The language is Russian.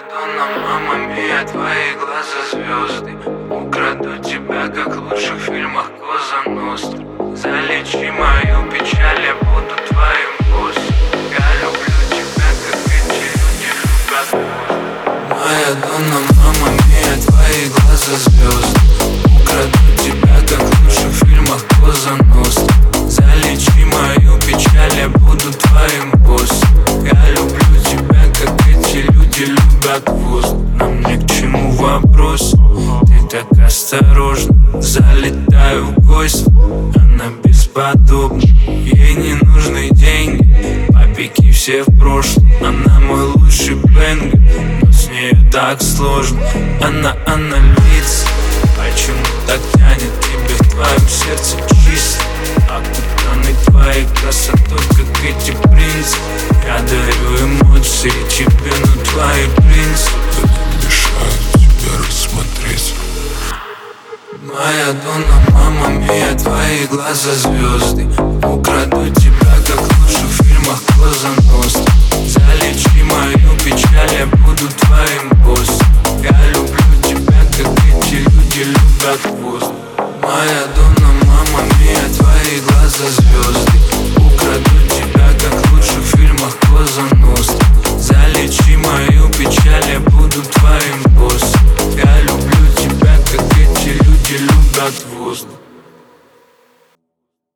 Дона, мама мия, твои глаза звезды. Украду тебя, как в лучших фильмах Коза Ностра. Залечи мою печаль, я буду твоим боссом. Я люблю тебя, как эти люди любят. Моя Дона, мама мия, твои глаза звезды. Украду тебя, как в лучших фильмах Коза Ностра. Залечи мою печаль, я буду твоим боссом. Я люблю тебя, как эти люди любят воздух. Нам ни к чему вопрос, ты так осторожно. Залетаю в гости, она бесподобна. Ей не нужны деньги, папики все в прошлом. Она мой лучший бэнгер, но с нею так сложно. Она львица, почему так тянет тебе в твоем сердце чисто? Окутаны твоей красотой, как эти принцы. Я дарю эмоции тебе, но твои принципы мешают тебя рассмотреть. Моя Дона, мама мия, твои глаза звезды. Украду тебя, как в лучших фильмах Коза Ностра. Залечи мою печаль, я буду твоим боссом. Я люблю тебя, как эти люди любят воздух. Моя Дона, мама мия, твои глаза звезды. Украду тебя, как в лучших фильмах Коза Ностра.